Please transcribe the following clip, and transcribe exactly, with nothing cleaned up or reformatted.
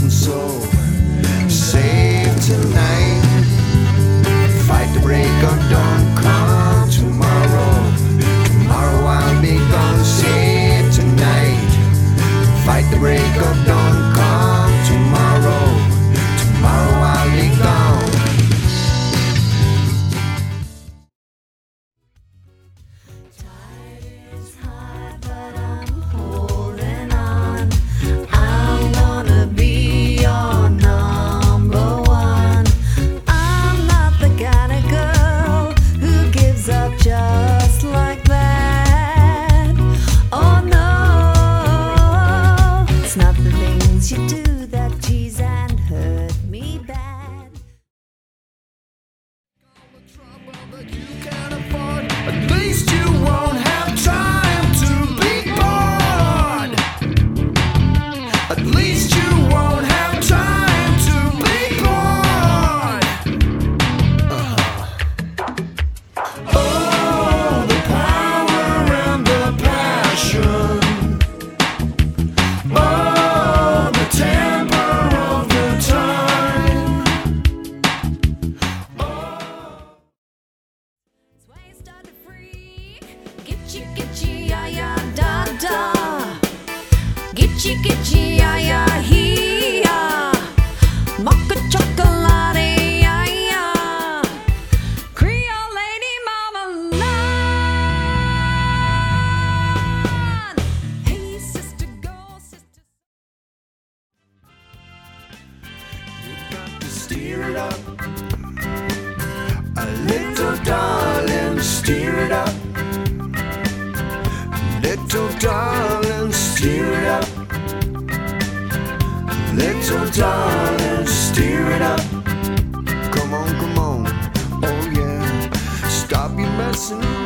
and soul. Save tonight. Fight the break of dawn. Come tomorrow. Tomorrow I'll be gone. Save tonight. Fight the break of dawn. Come tomorrow. Tomorrow I'll be gone. Just like that. Oh no, it's not the things you do that tease and hurt me bad. All the trouble that you can't afford, at least you won't have time to be bored. At least you won't have time to be bored. Uh-huh. Oh. Gitchy, gitchy, ya, ya, da, da. Gitchy, gitchy, ya, ya, he, ya. Mocha chocolate, ya, ya. Creole lady marmalade. Hey, sister, go, sister. You got to steer it up. A little darling, steer it up. Little darling, steer it up. Little darling, steer it up. Come on, come on, oh yeah. Stop your messing